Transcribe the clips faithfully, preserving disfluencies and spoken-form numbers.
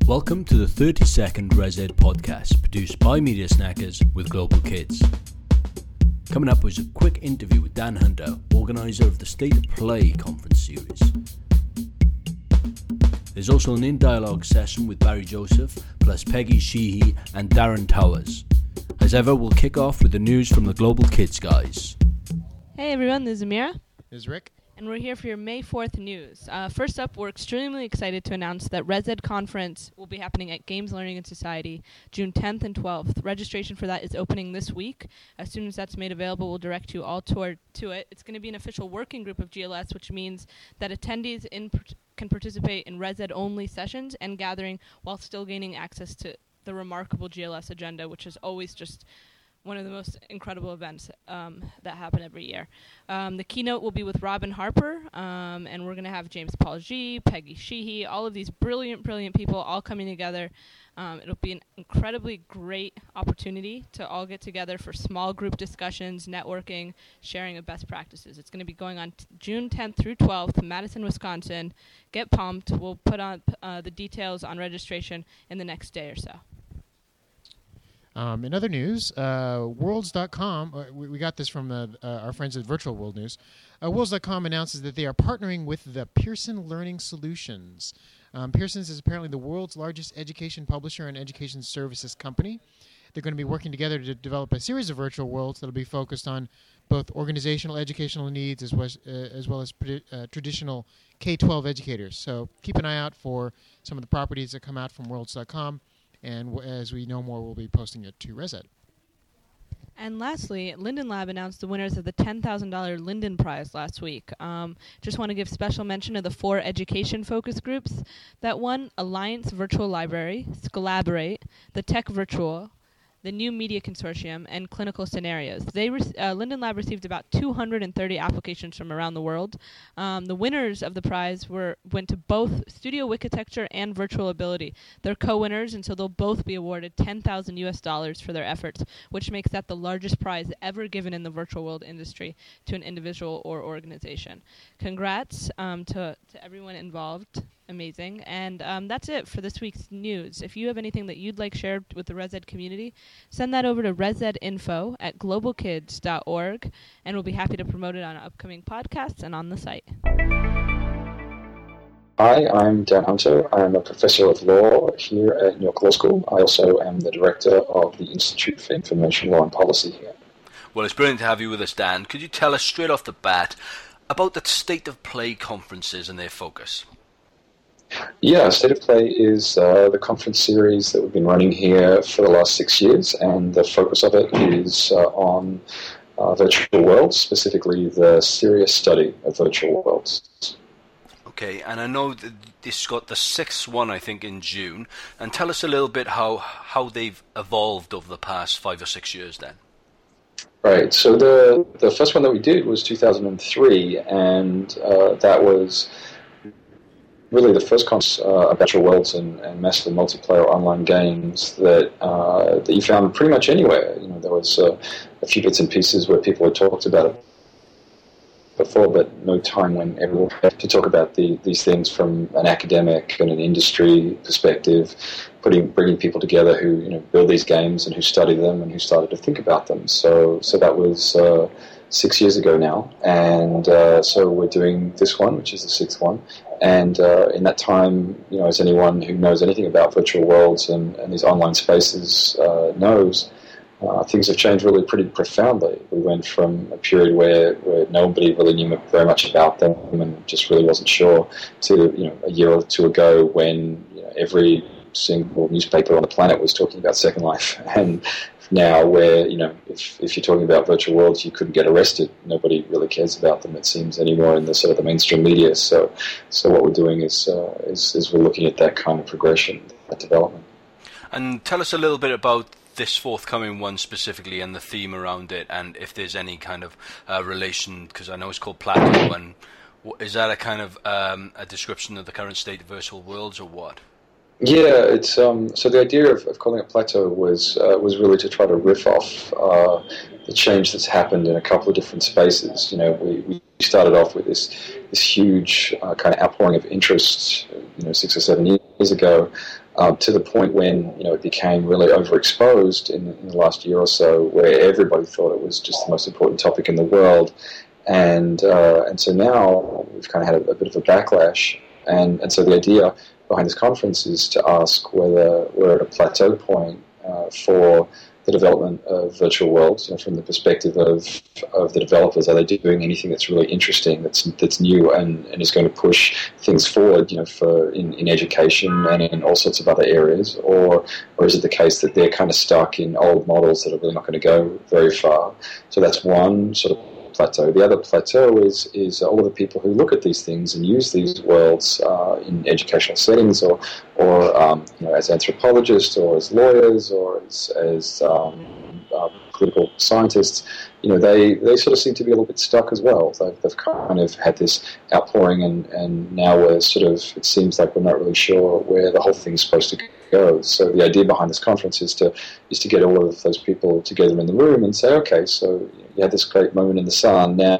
Welcome to the thirty second ResEd podcast, produced by Media Snackers with Global Kids. Coming up was a quick interview with Dan Hunter, organiser of the State of Play conference series. There's also an in-dialogue session with Barry Joseph, plus Peggy Sheehy and Darren Towers. As ever, we'll kick off with the news from the Global Kids guys. Hey everyone, this is Amira. This is Rick. And we're here for your May fourth news. Uh, first up, we're extremely excited to announce that ResEd Conference will be happening at Games Learning and Society June tenth and twelfth. Registration for that is opening this week. As soon as that's made available, we'll direct you all toward to it. It's going to be an official working group of G L S, which means that attendees in per- can participate in ResEd-only sessions and gathering while still gaining access to the remarkable G L S agenda, which is always just one of the most incredible events um, that happen every year. Um, the keynote will be with Robin Harper, um, and we're going to have James Paul G, Peggy Sheehy, all of these brilliant, brilliant people all coming together. Um, it'll be an incredibly great opportunity to all get together for small group discussions, networking, sharing of best practices. It's going to be going on t- June tenth through twelfth, Madison, Wisconsin. Get pumped. We'll put on uh, the details on registration in the next day or so. Um, in other news, uh, Worlds dot com, uh, we, we got this from uh, uh, our friends at Virtual World News. Uh, Worlds dot com announces that they are partnering with the Pearson Learning Solutions. Um, Pearson's is apparently the world's largest education publisher and education services company. They're going to be working together to develop a series of virtual worlds that will be focused on both organizational educational needs as well as, uh, as, well as pre- uh, traditional K twelve educators. So keep an eye out for some of the properties that come out from Worlds dot com. And w- as we know more, we'll be posting it to ResEd. And lastly, Linden Lab announced the winners of the ten thousand dollars Linden Prize last week. Um, just want to give special mention to the four education focus groups that won: Alliance Virtual Library, Scolaborate, the Tech Virtual, the New Media Consortium, and Clinical Scenarios. They re- uh, Linden Lab received about two hundred thirty applications from around the world. Um, the winners of the prize were went to both Studio Wikitecture and Virtual Ability. They're co-winners, and so they'll both be awarded ten thousand U S dollars for their efforts, which makes that the largest prize ever given in the virtual world industry to an individual or organization. Congrats um, to, to everyone involved. Amazing. And um, that's it for this week's news. If you have anything that you'd like shared with the ResEd community, send that over to resedinfo at global kids dot org, and we'll be happy to promote it on upcoming podcasts and on the site. Hi, I'm Dan Hunter. I'm a professor of law here at New York Law School. I also am the director of the Institute for Information Law and Policy here. Well, it's brilliant to have you with us, Dan. Could you tell us straight off the bat about the State of Play conferences and their focus? Yeah, State of Play is uh, the conference series that we've been running here for the last six years, and the focus of it is uh, on uh, virtual worlds, specifically the serious study of virtual worlds. Okay, and I know that this got the sixth one, I think, in June. And tell us a little bit how, how they've evolved over the past five or six years then. Right, so the, the first one that we did was two thousand three, and uh, that was really the first conference uh, of virtual worlds and, and massive multiplayer online games that uh, that you found pretty much anywhere. You know, there was uh, a few bits and pieces where people had talked about it before, but no time when everyone had to talk about the, these things from an academic and an industry perspective, putting bringing people together who you know build these games and who study them and who started to think about them. So so that was uh, six years ago now, and uh, so we're doing this one, which is the sixth one. And uh, in that time, you know, as anyone who knows anything about virtual worlds and, and these online spaces uh, knows, uh, things have changed really pretty profoundly. We went from a period where, where nobody really knew very much about them and just really wasn't sure to, you know, a year or two ago when you know, every single newspaper on the planet was talking about Second Life. And now where, you know, if, if you're talking about virtual worlds, you couldn't get arrested. Nobody really cares about them, it seems, anymore in the sort of the mainstream media. So so what we're doing is, uh, is, is we're looking at that kind of progression, that development. And tell us a little bit about this forthcoming one specifically and the theme around it, and if there's any kind of uh, relation, because I know it's called Plateau, and is that a kind of um, a description of the current state of virtual worlds or what? Yeah, it's um, so the idea of, of calling it Plateau was uh, was really to try to riff off uh, the change that's happened in a couple of different spaces. You know, we, we started off with this this huge uh, kind of outpouring of interest, you know, six or seven years ago, uh, to the point when you know it became really overexposed in, in the last year or so, where everybody thought it was just the most important topic in the world, and uh, and so now we've kind of had a, a bit of a backlash, and and so the idea behind this conference is to ask whether we're at a plateau point uh, for the development of virtual worlds, you know, from the perspective of of the developers. Are they doing anything that's really interesting, that's that's new, and, and is going to push things forward, you know, for in, in education and in all sorts of other areas, or or is it the case that they're kind of stuck in old models that are really not going to go very far? So that's one sort of plateau. The other plateau is is all of the people who look at these things and use these worlds uh, in educational settings, or or um, you know, as anthropologists, or as lawyers, or as, as um, uh, political scientists. You know, they, they sort of seem to be a little bit stuck as well. They've, they've kind of had this outpouring, and, and now we're sort of, it seems like we're not really sure where the whole thing's supposed to go. So the idea behind this conference is to is to get all of those people together in the room and say, okay, so you had this great moment in the sun, now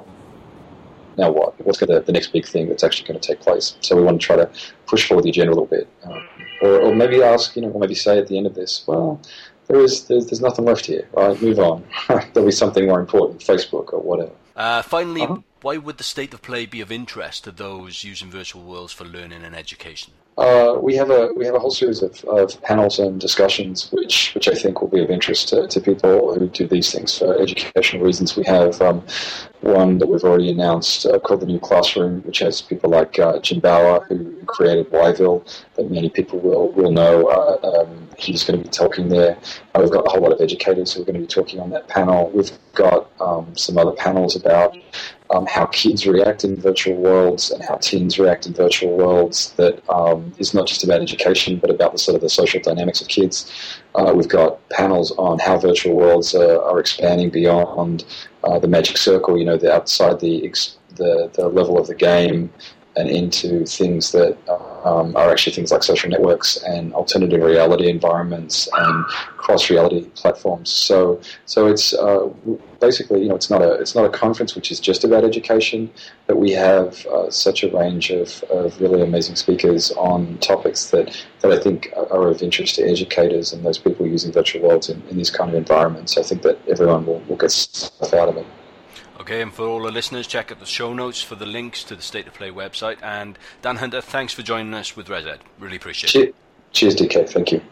now what? What's the, the next big thing that's actually going to take place? So we want to try to push forward the agenda a little bit. Um, or, or maybe ask, you know, or maybe say at the end of this, well, there is there's, there's nothing left here, right? Move on. There'll be something more important, Facebook or whatever. Uh, finally, uh-huh. Why would the state of play be of interest to those using virtual worlds for learning and education? Uh, we have a we have a whole series of, of panels and discussions, which which I think will be of interest to, to people who do these things for educational reasons. We have um, one that we've already announced uh, called the New Classroom, which has people like uh, Jim Bauer, who created Yville, that many people will will know. Uh, um, he's going to be talking there. Uh, we've got a whole lot of educators who are going to be talking on that panel. We've got um, some other panels about Um, how kids react in virtual worlds and how teens react in virtual worlds, that um, is not just about education but about the sort of the social dynamics of kids. Uh, we've got panels on how virtual worlds are, are expanding beyond uh, the magic circle, you know, the outside the, the the level of the game, and into things that um, are actually things like social networks and alternative reality environments and cross-reality platforms. So, so it's uh, basically, you know, it's not a it's not a conference which is just about education, but we have uh, such a range of, of really amazing speakers on topics that, that I think are of interest to educators and those people using virtual worlds in, in these kind of environments. I think that everyone will, will get stuff out of it. Okay, and for all the listeners, check out the show notes for the links to the State of Play website. And Dan Hunter, thanks for joining us with ResEd. Really appreciate Cheers. it. Cheers, D K. Thank you.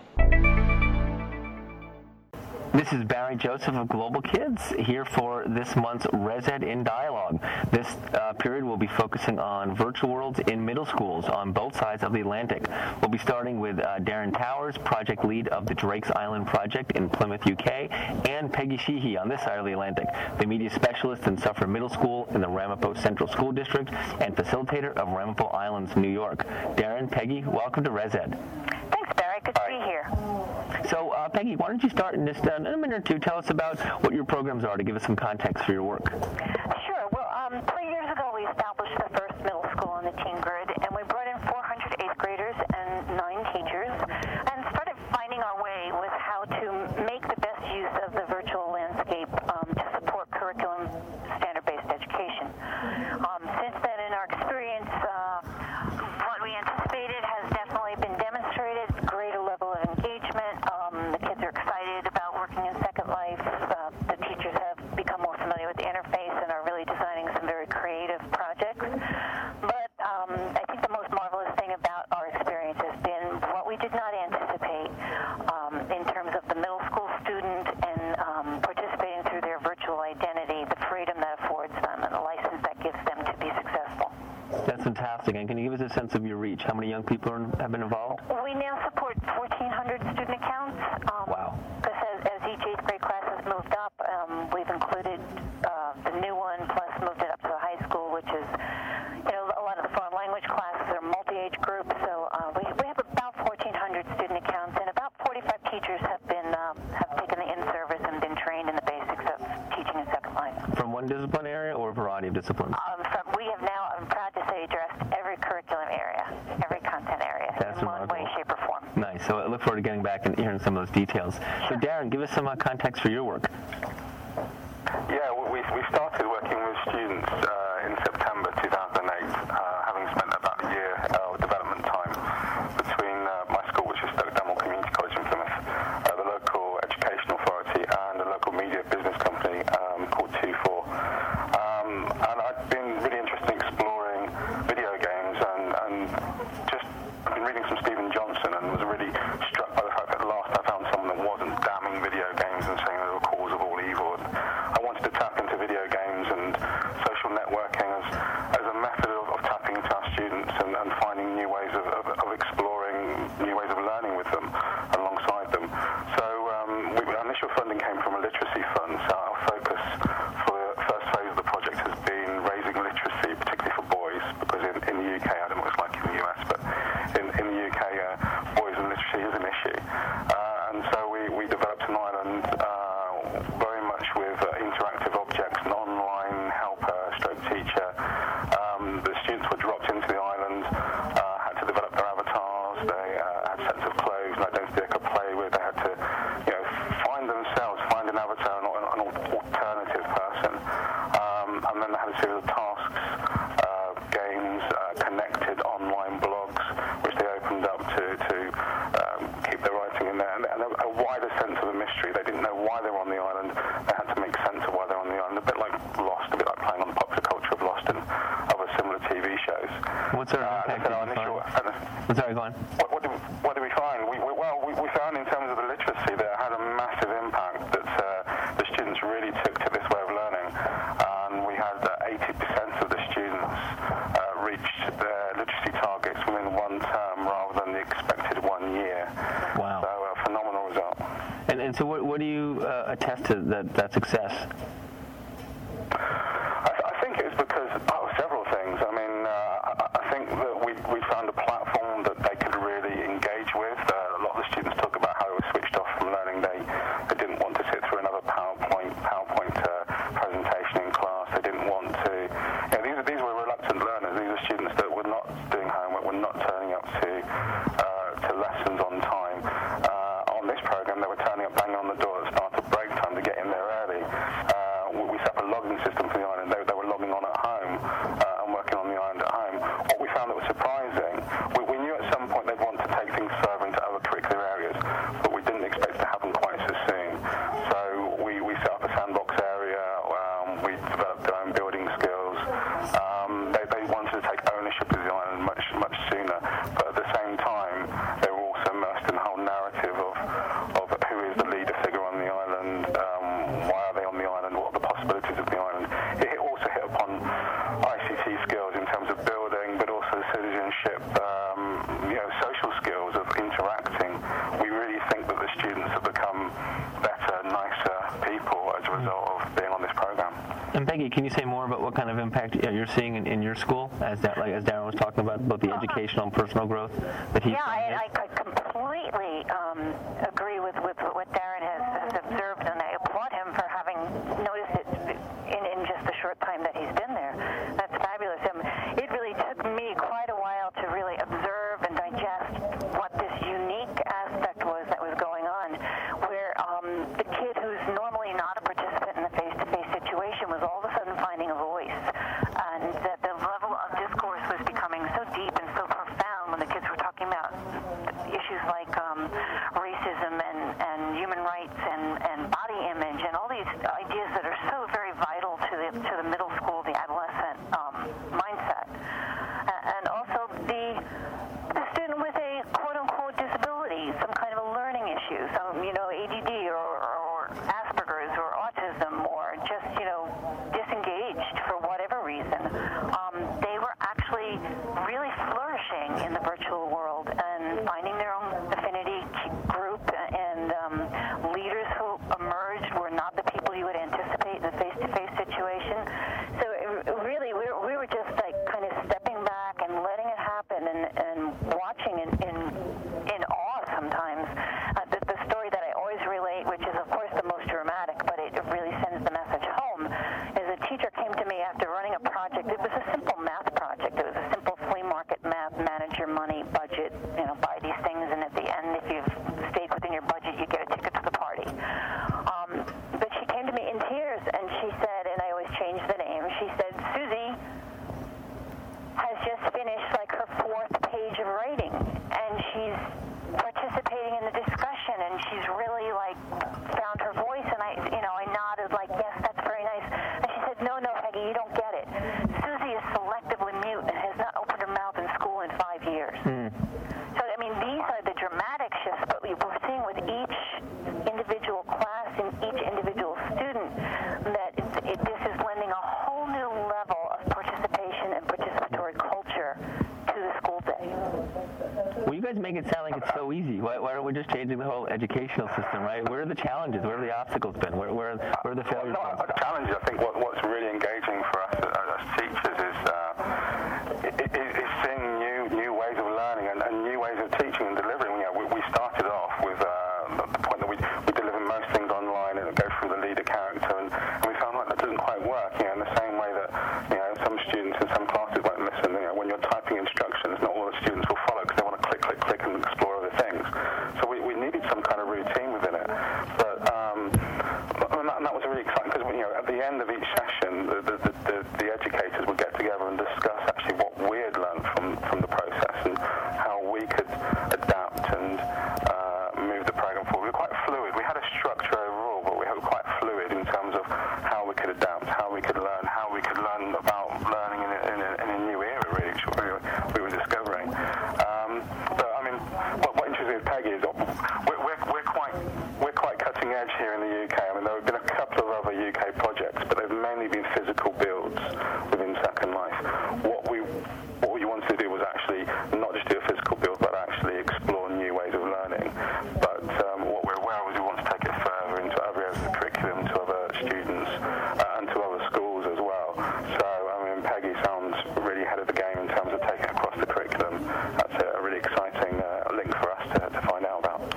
This is Barry Joseph of Global Kids here for this month's ResEd in Dialogue. This uh, period will be focusing on virtual worlds in middle schools on both sides of the Atlantic. We'll be starting with uh, Darren Towers, project lead of the Drake's Island project in Plymouth, U K, and Peggy Sheehy on this side of the Atlantic, the media specialist in Suffern Middle School in the Ramapo Central School District and facilitator of Ramapo Islands, New York. Darren, Peggy, welcome to ResEd. Thanks, Barry. Good to be here. So, uh, Peggy, why don't you start in just uh, in a minute or two, tell us about what your programs are to give us some context for your work. Sure. Well, um, three years ago we established the first middle school on the Teen Grid, and we brought in four hundred eighth graders and nine teachers, and started finding our way with how to make the best use of the virtual landscape um, to support curriculum standard-based education. Um, since then, in our experience, uh, what we anticipated has definitely been demonstrated, greater level of engagement. Um, the kids are excited about working in Second Life. Uh, the teachers have become more familiar with the interface and are really designing some very creative projects. But um, I think the most marvelous thing about our experience has been what we did not anticipate um, in terms of the middle school student and um, participating through their virtual identity, the freedom that affords them and the license that gives them to be successful. That's fantastic. And can you give us a sense of your reach? How many young people are, have been involved? We now support fourteen hundred student accounts. Um, wow. Because as, as each eighth grade class has moved up, um, we've included uh, the new one, plus moved it up to the high school, which is, you know, a lot of the foreign language classes are multi-age groups. So uh, we, we have about fourteen hundred student accounts, and about forty-five teachers have been uh, have taken the in-service and been trained in the basics of teaching in Second Life. From one discipline area or a variety of disciplines? Um, from, we have now, I'm proud to say, addressed every curriculum area, every content area, That's in one way, remarkable. shape, or So I look forward to getting back and hearing some of those details. So Darren, give us some uh, context for your work. Yeah, we, we started working with students uh, in September two thousand eight, uh, having spent about a year of development time between uh, my school, which is Stoke Damwell Community College in Plymouth, uh, the local education authority, and a local media business company um, called two four. Um, and I've been really interested in exploring video games and, and just I've been reading some Stephen Johnson and was really struck by the fact that at last I found someone that wasn't damning video games and saying they were cause of all evil. And I wanted to tap into video games and social networking as, as a method of, of tapping into our students and, and finding new ways of, of, of exploring new ways of learning with them alongside them. So um, we, our initial funding came from a literacy fund, so our focus for the first phase of the project has been raising literacy, particularly for boys, because in, in the U K, I don't know what it's like in the U S, but in, in the U K, uh, boys and literacy is an issue. Uh, and so we, we developed an island uh, very much with uh, interactive objects, an online helper, stroke teacher. Um, the students were dropped into the island, uh, had to develop their avatars, they uh, had sets of clothes and identity they could play with, they had to you know, find themselves, find an avatar, an, an alternative person. Um, and then they had a series of tasks, uh, games, uh, connected online blogs, which they opened up to, to um, keep their writing in there, and, and a, a wider sense of the mystery. They didn't know why they were on the island. They had to make sense of why they were on the island, a bit like Lost, a bit like playing on the popular culture of Lost and other similar T V shows. What sort of Uh, impact and did our you initial, find? uh, I'm sorry, go on. what, what, did we, what did we find? We, we, well, we, we found in terms of the literacy that it had a massive impact, that uh, the students really took to this way of learning. And we had uh, eighty percent of the students uh, reached their literacy targets within one term rather than the expected one year. Wow. So a phenomenal result. And, and so what, what do you uh, attest to that, that success? I, th- I think it was because oh, several things. I mean, uh, I, I think that we we found a platform that they could really engage with. Uh, a lot of the students talk about how they were switched off from learning. They they didn't want to sit through another PowerPoint PowerPoint uh, presentation in class. They didn't want to. You know, these are, these were reluctant learners. These are students that were not doing homework, were not turning up to uh, to lessons on time. Uh, on this program, they were turning up, banging on the door at the start of break time to get in there early. Uh, we, we set up a logging system for the island. They, they were logging on at home uh, and working on the island at home. What we found that was surprising, we, we knew at some point they'd want to take things further into other curricular areas, but we didn't expect it to happen quite so soon. So we, we set up a sandbox area. Um, we developed their own building skills. Um, they, they wanted to take ownership of the island much much sooner, but at the same time, they were also immersed in the whole narrative of, of who is the leader figure on the island, um, why are they on the island, what are the possibilities of the island. It hit, also hit upon I C T skills in terms of building, but also citizenship, um, you know, social skills of interacting. We really think that the students have become better, nicer people as a result of being on this program. And Peggy, can you say more about what kind of impact you're seeing in, in your school, as that, like as Darren was talking about, both the educational and personal growth that he's Yeah, found? I, I completely um, agree with, with what Darren has, has observed, and I applaud him for having noticed it in, in just the short time that he's been there. That's fabulous. Um, it really took me quite a while to really observe and digest what this unique aspect was that was going on, where um, the kid who's normally not a participant in the face-to-face situation was all of a sudden finding a voice, and that the level of discourse was becoming so deep and so profound when the kids were talking about issues like um, racism and, and human rights and, and body image and all these ideas that are so very vital to the to the middle school, the adolescent um, mindset, uh, and also the the student with a quote unquote disability, some kind of a learning issue, some you know A D D or, or Asperger's or autism or just you know disengaged for whatever reason. Um, they were actually really flourishing in the virtual world and finding their own affinity group guys make it sound like it's so easy. Why, why aren't we just changing the whole educational system, right? Where are the challenges? Where are the obstacles been? Where, where, where are the failures? Well, no, the challenges, I think what, what's really engaging for us as teachers is, uh, is, is seeing new new ways of learning and, and new ways of teaching and delivering. You know, we, we started off with uh, the point that we, we deliver most things online and go through the leader character, and, and we found like that doesn't quite work. You know, in the same way that you know some students in some classes won't listen. You know, when you're typing instructions, not all the students will follow because they want to click, click, click and explore other things. So we, we needed some kind of routine within it. But um, and that, and that was really exciting because you know at the end of each session, the, the, the, the educators would get together and discuss actually what we had learned from, from the process and how we could adapt and uh, move the program forward. We were quite fluid. We had a structure overall, but we were quite fluid in terms of how we could adapt, how we could learn, how we could learn about learning in a, in a, in a new era, really, which we were, we were discovering. Um, but I mean, what, what interests me with Peggy is we're, we're, we're quite we're quite cutting edge here in the U K. I mean, there have been a couple of other U K projects, but they've mainly been physical builds within Second Life. What we what we wanted to do was actually not just do a physical build, but actually explore new ways of learning. But um, what we're aware of is we want to take it further into other areas of the curriculum, to other students, uh, and to other schools as well. So, I mean, Peggy sounds really ahead of the game in terms of taking it across the curriculum. That's a really exciting uh, link for us to, to find out about.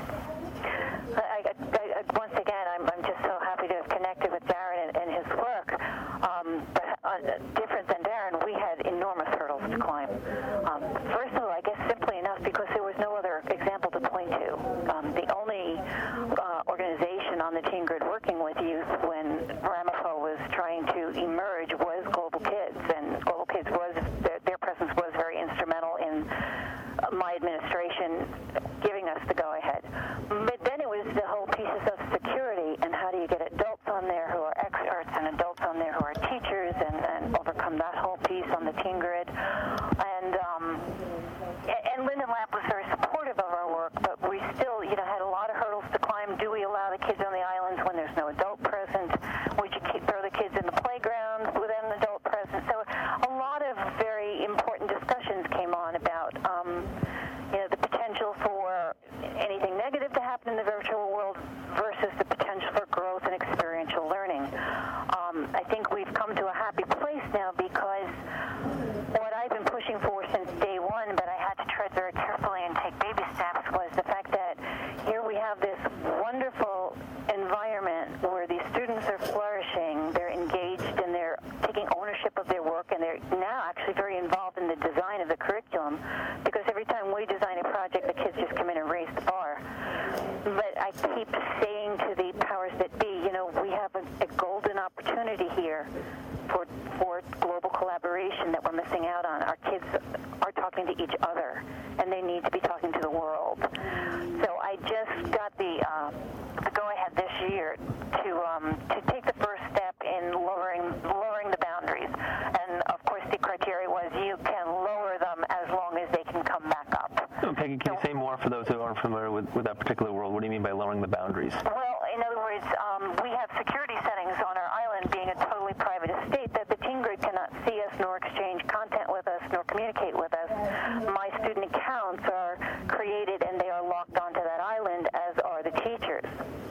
I, I, I, once again, I'm, I'm just so happy to have connected with Darren and, and his work. Um, but uh, different than Darren, we had enormous hurdles to climb. Um, first of all, I guess simply enough because there was no other example to point to. Um, the only uh, organization on the Teen Grid working with youth when Ramapo was trying to emerge was Global Kids, and Global Kids was their, their presence was very instrumental in uh, my administration giving us the go-ahead. But then it was the whole pieces of security and how do you get adults on there who are experts and adults on there who are teachers and, and overcome that whole piece on the Teen Grid. And um, and Linden Lab was very supportive of our work, but we still, you know, had a lot of hurdles to climb. Do we allow the kids on the islands when there's no adult present? Would you keep, throw the kids in the playground with an adult present? So a lot of very important discussions came on about, um, you know, the potential for anything negative to happen in the virtual world versus the potential for growth and experiential learning. Um, I think we've come to a happy place now because what I've been pushing for since day one, but I had to tread very carefully and take baby steps, was the fact that here we have this wonderful environment where these students are flourishing, they're engaged and they're taking ownership of their work, and they're now actually very involved in the design of the curriculum, because every time we design a project, the kids just come in and raise the bar. But I keep saying to the powers that be, you know, we have a, a golden opportunity here for for global collaboration that we're missing out on. Our kids are talking to each other, and they need to be talking to the world. So I just got the, uh, the go-ahead this year to um, to take the first step in lowering lowering the boundaries. And of course, the criteria was you can lower them as long as they can come back up. Oh, Peggy, can you say more for those who aren't familiar with, with that particular world? What do you mean by lowering the boundaries? Well, in other words, um, we have security settings on our island, being a totally private estate, that the Teen Grid cannot see us, nor exchange content with us, nor communicate with us. My student accounts are created and they are locked onto that island, as are the teachers.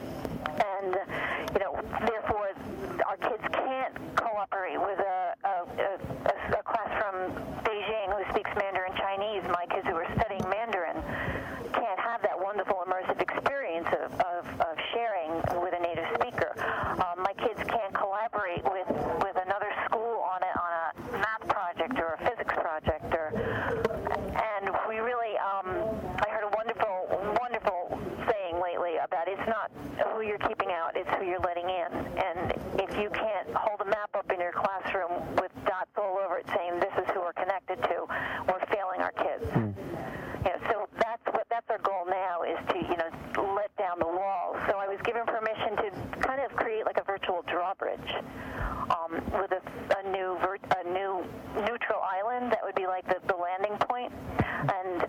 And, you know, therefore, our kids can't cooperate with a, a, a, a class from Beijing who speaks Mandarin Chinese. My kids who are studying Mandarin can't have that wonderful immersive experience of, of, of sharing with a native speaker. Um, my kids can't collaborate with, with another school on a, on a math project or a physics project. Or, and we really, um, I heard a wonderful, wonderful saying lately about it's not who you're keeping out, it's who you're letting in. And if you can't hold a map up in your classroom with dots all over it saying this is who we're connected to, we're failing our kids. Mm. You know, so that's what that's our goal now, is to, you know, let down the walls. So I was given permission to kind of create like a virtual drawbridge um, with a, a new vir- a new neutral island that would be like the, the landing point. And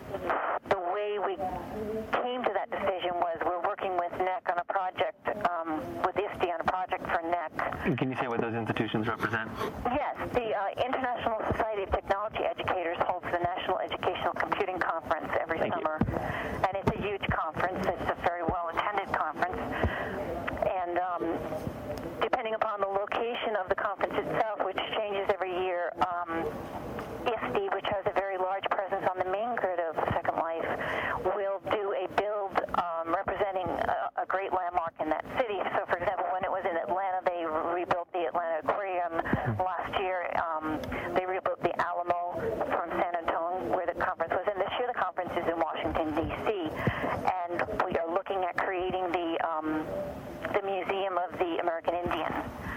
the way we came to that decision was we're working with N E C on a project, um, with I S T E on a project for N E C. Can you say what those institutions represent? Yes, the uh, International Society of Technology Educators holds the National Educational Computing Conference every Thank summer. You. And it's a huge conference. It's a very well-attended conference. And um, depending upon the location of the conference itself, which changes every year, um, I S D, which has a very large presence on the main grid of Second Life, will do a build um, representing a, a great landmark in that city. So, for example, when it was in Atlanta, they rebuilt the Atlanta Aquarium. Last year, um, they rebuilt the Alamo from San Antonio, where the conference was. And this year, the conference is in Washington, D C And we are looking at creating the um, the Museum of the American Indian.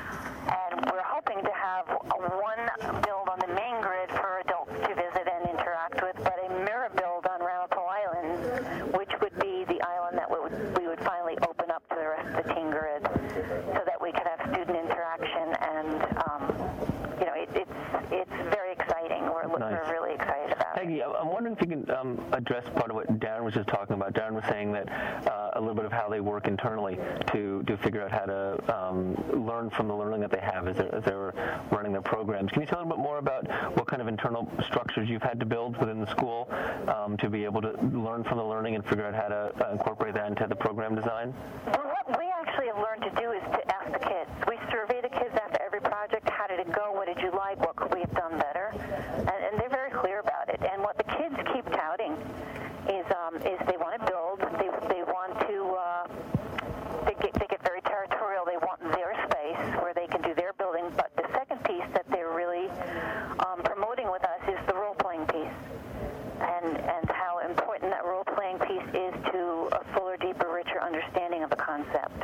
And we're hoping to have one build on the main grid for adults to visit and interact with, but a mirror build on Ramapo Island, which would be the island that we would, we would finally open up to the rest of the teen grid, so that we could have student interaction. And um, you know, it, it's it's very exciting. We're, nice. we're really excited about Peggy, it. I'm wondering if you can um, address part of what Darren was just talking about. Darren was saying that uh, a little bit of how they work internally to, to figure out how to um, learn from the learning that they have as they're, as they're running their programs. Can you tell a little bit more about what kind of internal structures you've had to build within the school um, to be able to learn from the learning and figure out how to uh, incorporate that into the program design? Well, what we actually have learned to do is to ask the kids. We survey the kids after every project. How did it go? What did you like? What could we have done better? And, and they're very clear about it. And what the kids keep touting is um, is they want to build. They they want to. Uh, they get they get very territorial. They want their space where they can do their building. But the second piece that they're really um, promoting with us is the role-playing piece, and and how important that role-playing piece is to a fuller, deeper, richer understanding of the concept.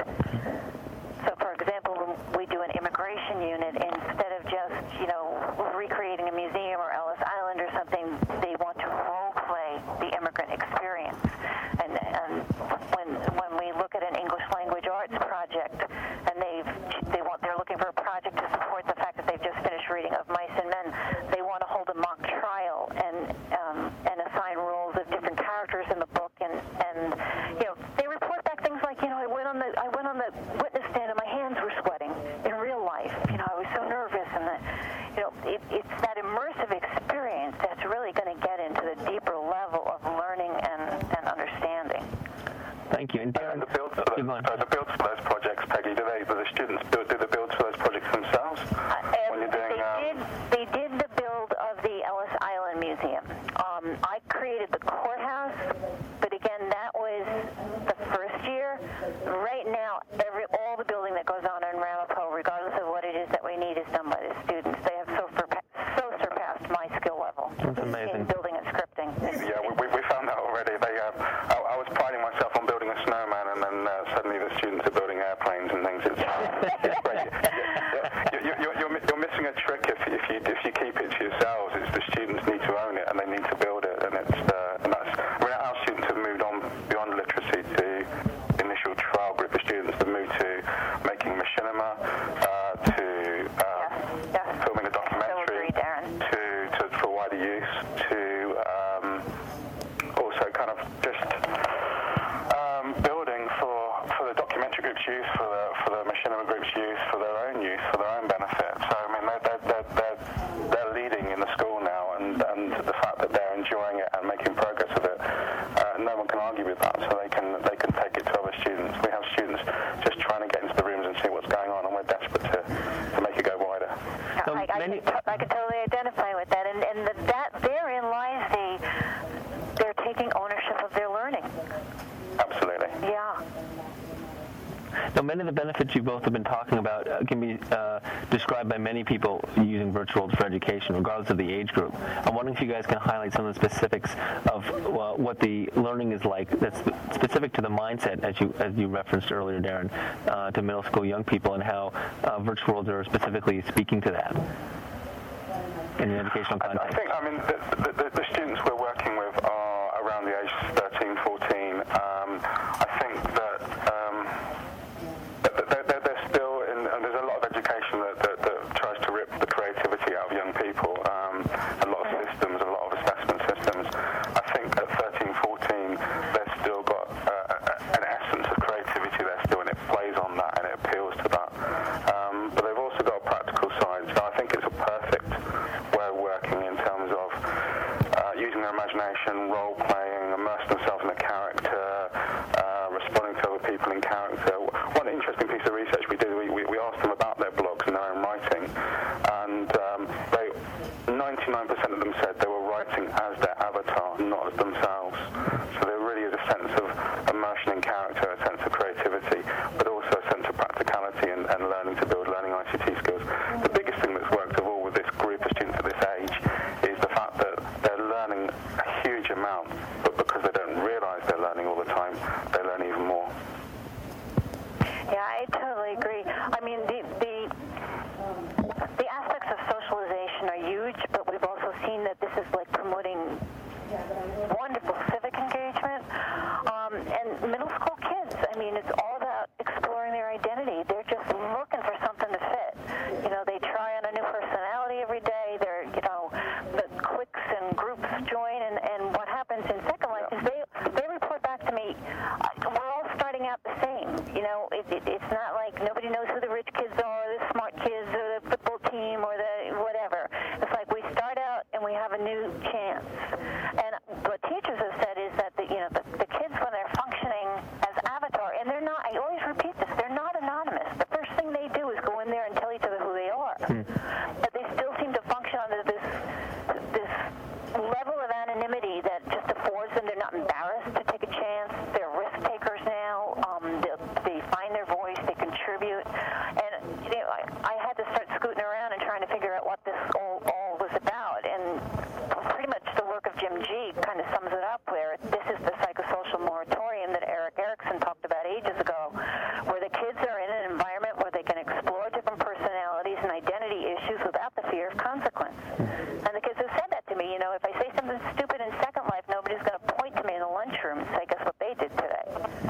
So, for example, when we do an immigration unit, instead of just, you know, recreating a museum or Ellis Island or something, they want to role-play the immigrant experience. And, and when when we look at an English language arts project, and they've they want they're looking for a project to support the fact that they've just finished reading Of Mice and Men, they want to hold a mock trial and um, and assign roles of different characters in the book, and and you know they report back things like, you know, I went on the I went on the witness stand and my hands were sweating in real life. You know, I was so nervous, and the, you know, it, it's that immersive experience that's really going to get into the deeper level of learning and, and understanding. Thank you. And Darren, and the builds for those, uh, the builds for those projects, Peggy, do they do the students build, do the builds for those projects themselves? Uh, when you're doing, they um, did. They did the build of the Ellis Island Museum. Um, I created the courthouse, but again, that was the first year. Right now, every all the building that goes on in Ramapo, regardless of what it is that we need, is done by the students. They have so, surpa- so surpassed my skill level. That's amazing. In building and scripting. Yeah, we, we, we found that already. They, uh, I, I was priding myself on building a snowman, and then uh, suddenly the students are building airplanes and things. It's, it's great. You're, you're, you're, you're missing a trick if, if you if you keep it to yourselves. It's the students need to own it and they need to build it, and it's uh, and that's. I mean, our students have moved on beyond literacy to initial trial group of students that moved to making machinima, uh, to uh, Yes, yes. filming a documentary, So agree, Darren. to, to for wider use, to um, also kind of just um, building for for the documentary group's use, for the for the machinima group's use, for their own use, for their own benefit. So I mean, they're they're they're, they're, they're leading in the school now, and, and the fact that they're enjoying it and making progress with it, uh, no one can argue with that. So they can they can take it to other students. We have students just trying to get into the rooms and see what's going on, and we're desperate to, to make it go wider. So I, I, many- can t- I can totally identify with that, and and the, that therein lies the they're taking ownership of their learning. Absolutely. Yeah. Now, many of the benefits you both have been talking about uh, can be uh, described by many people using virtual worlds for education, regardless of the age group. I'm wondering if you guys can highlight some of the specifics of uh, what the learning is like that's specific to the mindset, as you as you referenced earlier, Darren, uh, to middle school young people, and how uh, virtual worlds are specifically speaking to that in the educational context. I think, I mean, the, the, the students we're working with are around the age thirteen, fourteen. Um, I think that um, they're, they're, they're still in, and there's a lot of education that, that, that tries to rip the creativity out of young people. Um, a lot of systems, a lot of assessment systems. I think at thirteen, fourteen, they've still got uh, an essence of creativity there still, and it plays on that and it appeals to that. Um, but they've also got a practical side, so I think it's a perfect way of working in terms of themselves in a character, uh, responding to other people in character. One interesting piece of research we did, we, we, we asked them about their blogs and their own writing, and um, they, ninety-nine percent of them said they were writing as their avatar, not as themselves. So there really is a sense of immersion in character, a sense of creativity, but also a sense of practicality and, and learning to build, learning I C T skills. The biggest thing that's worked of all with this group of students at this age is the fact that they're learning a huge amount, but because they don't realise they're learning all the time, they learn even more. Yeah, I totally agree. I mean, the, the the aspects of socialization are huge, but we've also seen that this is like promoting wonderful civic engagement. Um, and middle school kids, I mean, it's all about exploring their identity. They're just looking for something to fit. You know, they try on a new personality every day. They're, you know, the cliques and groups join, and, and what happens in Second Life is they they report back to me, uh, we're all starting out the same. You know, it, it, it's not like nobody knows who the rich kids are, or the smart kids, or the football team, or the whatever. It's like we start out and we have a new chance. And what teachers have said is that the, you know, the, the kids, when they're functioning as avatar, and they're not, I always repeat this, they're not anonymous. The first thing they do is go in there and tell each other who they are. Hmm. But they still seem to function under this this level of anonymity that just affords them. They're not embarrassed to take a chance. They're risk takers now. Um, they, they find their voice. They contribute. And you know, I, I had to start scooting around and trying to figure out what this all, all was about. And pretty much the work of Jim G kind of sums it up, where this is the psychosocial moratorium that Eric Erickson talked about ages ago, where the kids are in an environment where they can explore different personalities and identity issues without the fear of consequence. And the kids have said that to me. You know, if I say something stupid in Second Life, nobody's going to point to me in the lunchroom and say, guess what they did today.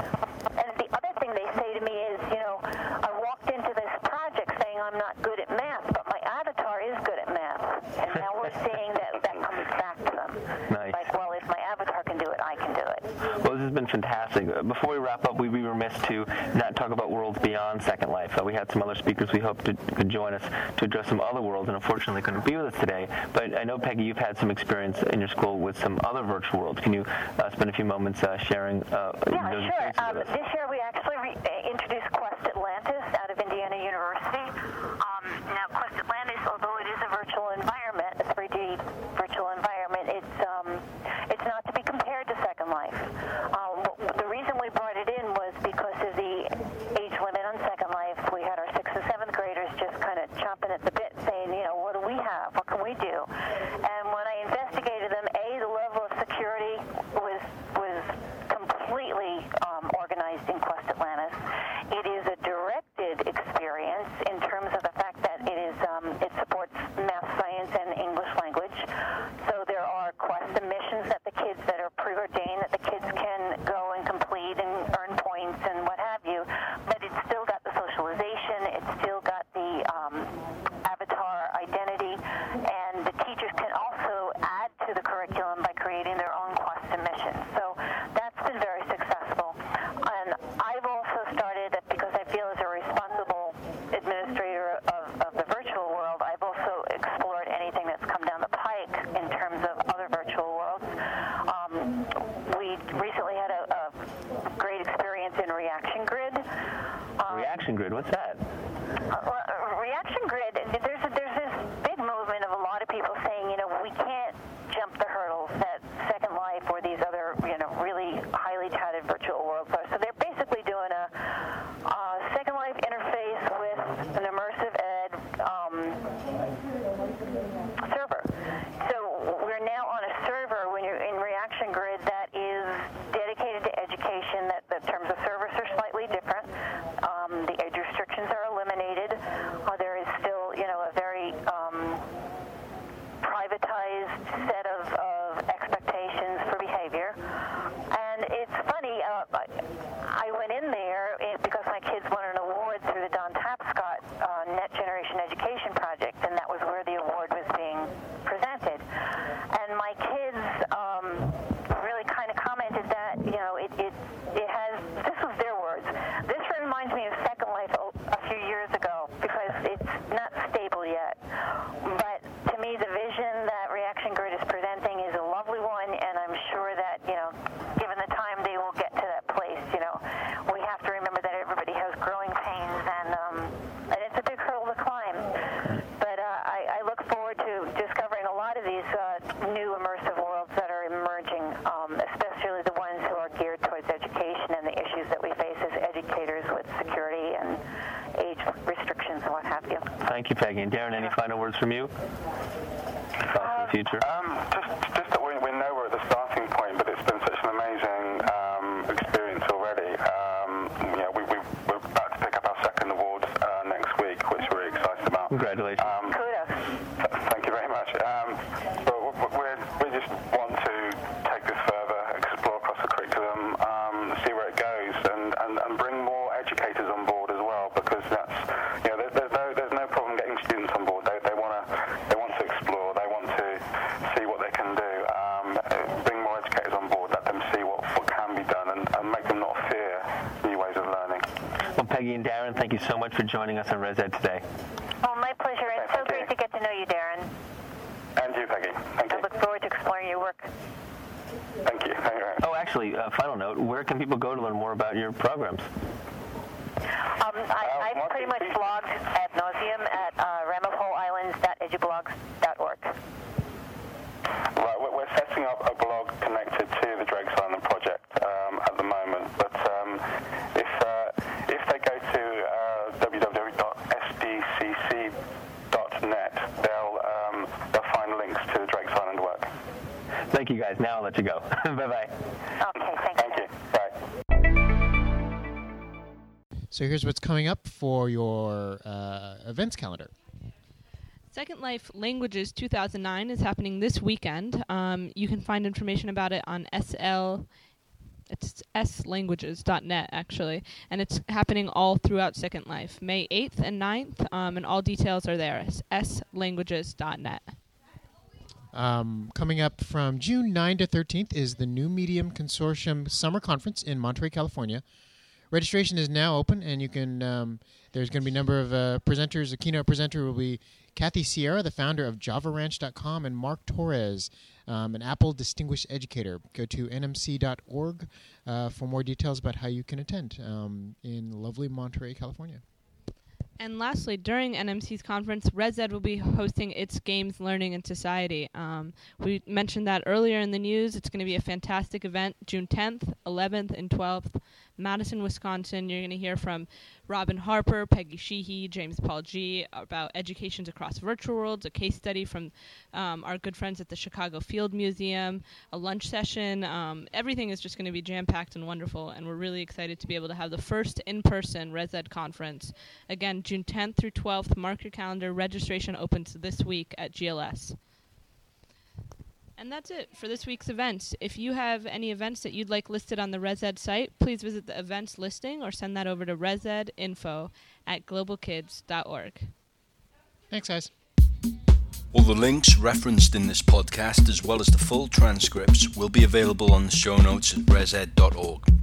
And the other thing they say to me is, you know, I walked into this project saying I'm not good at math, but my avatar is good at math. And now we're seeing that that comes back to them. Nice. Like, well, if my avatar can do it, I can do it. Well, this has been fantastic. Before we wrap up, we'd be remiss to not talk about worlds beyond Second Life. Uh, we had some other speakers we hoped to, could join us to address some other worlds, and unfortunately couldn't be with us today. But I know, Peggy, you've had some experience in your school with some other virtual worlds. Can you uh, spend a few moments uh, sharing uh, yeah, those sure. experiences Um, with us? this year we actually re- introduced Quest Atlantis out of Indiana University. Um, now, Quest Atlantis, although it is a virtual environment, a three D virtual environment, it's um, it's not to be compared to Second Life. Um, the reason we brought it in was because of the age limit on Second Life. We had our sixth and seventh graders just kind of chomping at the bit, saying, you know, what do we have? What can we do? And when I investigated them, A, the level of security was was completely um, organized in Quest Atlantis. It is a directed experience in terms of the fact that it is um, it supports math, science, and English language. So there are Quest missions that the kids that are preordained that the kids can go and complete and earn points and what have you. But it's still got the socialization. It's still got the um, avatar identity, and the teachers can also add to the curriculum by creating their own Quest missions. So that's been very successful. And I've also started, because I feel as a responsible administrator of, of the virtual world, I've also explored anything that's come down the pike in terms of other virtual worlds. Um, we recently had a, a great experience in Reaction Grid. Um, Reaction Grid, what's that? Uh, well, uh, Reaction Grid, there's a, there's this big movement of a lot of people saying, you know, we can't jump the hurdles that Second Life or these other, you know, really highly touted virtual worlds are. So they're basically doing a uh, Second Life interface with an immersive ed um, server. So we're now on a server when you're in Reaction Grid that is dedicated to education. That the terms of service are slightly different. Um, the age restrictions thank you, Peggy. And Darren, any final words from you? Thoughts for the future? Um, just, just that we, we know we're at the starting point, but it's been such an amazing um, experience already. Um, you know, we, we, we're about to pick up our second award uh, next week, which we're really excited about. Congratulations. Um, Kudos. th- thank you very much. Um, but we're, we just want to take this further, explore across the curriculum, um, see where it goes, and, and, and bring more educators on board as well, because that's, you know, there, there's no there's no problem getting students on board. They they want to they want to explore. They want to see what they can do. Um, bring more educators on board. Let them see what, what can be done, and, and make them not fear new ways of learning. Well, Peggy and Darren, thank you so much for joining us on ResEd today. Oh, my pleasure. It's Okay, so thank great you. to get to know you, Darren. And you, Peggy. Thank I you. look forward to exploring your work. Thank you. Thank you very much. Oh, actually, uh, final note, where can people go to learn more about your programs? Um, I, I pretty much blogged ad nauseum at uh, ramapo islands dot edublogs dot org. Right, we're we're setting up a blog connected to the Drake's Island project um, at the moment, but um, if uh, if they go to uh, w w w dot s d c c dot net, they'll um, they'll find links to the Drake's Island work. Thank you, guys. Now I'll let you go. Bye-bye. Okay, thank you. Thank you. Bye. So here's what's coming up for your uh, events calendar. Second Life Languages two thousand nine is happening this weekend. Um, you can find information about it on S L. It's s languages dot net, actually, and it's happening all throughout Second Life, May eighth and ninth, um, and all details are there, s languages dot net. Um, coming up from June ninth to thirteenth is the New Medium Consortium Summer Conference in Monterey, California. Registration is now open, and you can. Um, there's going to be a number of uh, presenters. A keynote presenter will be Kathy Sierra, the founder of Java Ranch dot com, and Mark Torres, um, an Apple Distinguished Educator. Go to n m c dot org uh, for more details about how you can attend um, in lovely Monterey, California. And lastly, during N M C's conference, ResEd will be hosting its Games, Learning, and Society. Um, we mentioned that earlier in the news. It's going to be a fantastic event, June tenth, eleventh, and twelfth, Madison, Wisconsin. You're going to hear from Robin Harper, Peggy Sheehy, James Paul G. about educations across virtual worlds, a case study from um, our good friends at the Chicago Field Museum, a lunch session. Um, everything is just going to be jam-packed and wonderful, and we're really excited to be able to have the first in-person ResEd conference. Again, June tenth through twelfth. Mark your calendar. Registration opens this week at G L S. And that's it for this week's events. If you have any events that you'd like listed on the ResEd site, please visit the events listing or send that over to resedinfo at global kids dot org. Thanks, guys. All the links referenced in this podcast, as well as the full transcripts, will be available on the show notes at resed dot org.